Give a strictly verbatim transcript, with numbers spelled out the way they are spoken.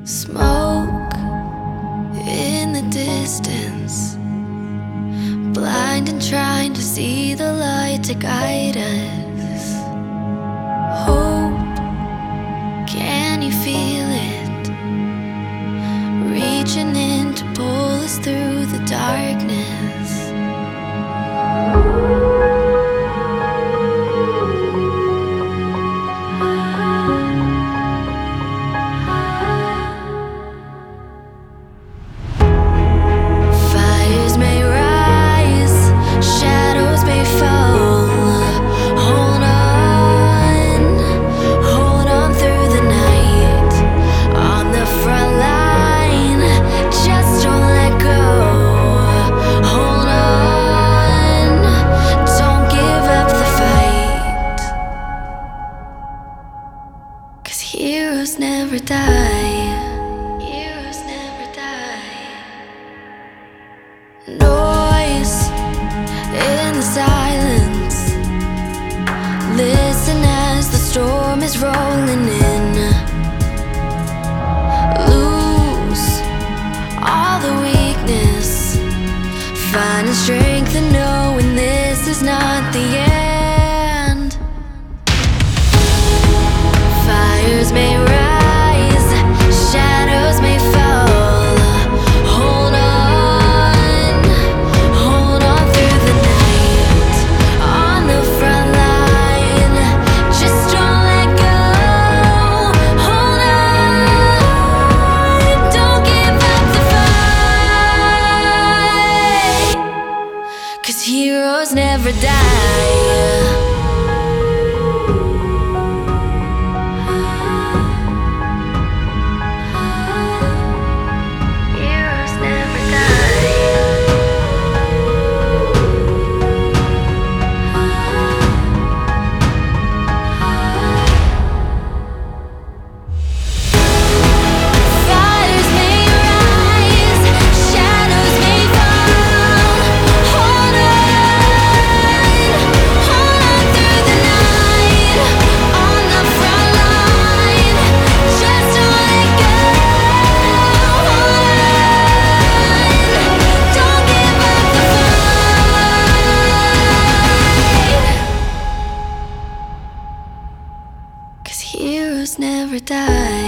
Smoke in the distance, blind and trying to see the light to guide us. Hope, can you feel it? Reaching in to pull us through the darkness. Heroes never die. Heroes never die. Noise in the silence. Listen as the storm is rolling in. Lose all the weakness, finding strength and knowing this is not the end. Fires may rise, shadows may fall. Hold on, hold on through the night. On the front line, just don't let go. Hold on, don't give up the fight, 'cause heroes never die. Heroes never die.